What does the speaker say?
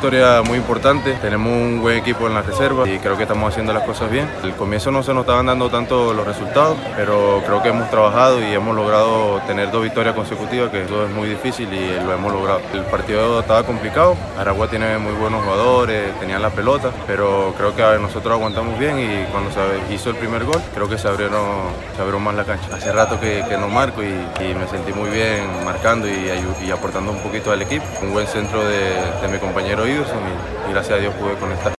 Victoria muy importante, tenemos un buen equipo en la reserva y creo que estamos haciendo las cosas bien. Al comienzo no se nos estaban dando tanto los resultados, pero creo que hemos trabajado y hemos logrado tener 2 victorias consecutivas, que eso es muy difícil y lo hemos logrado. El partido estaba complicado, Aragua tiene muy buenos jugadores, tenían la pelota, pero creo que nosotros aguantamos bien y cuando se hizo el primer gol, creo que se abrió más la cancha. Hace rato que no marco y me sentí muy bien marcando y aportando un poquito al equipo. Un buen centro de mi compañero Iverson y gracias a Dios pude conectar.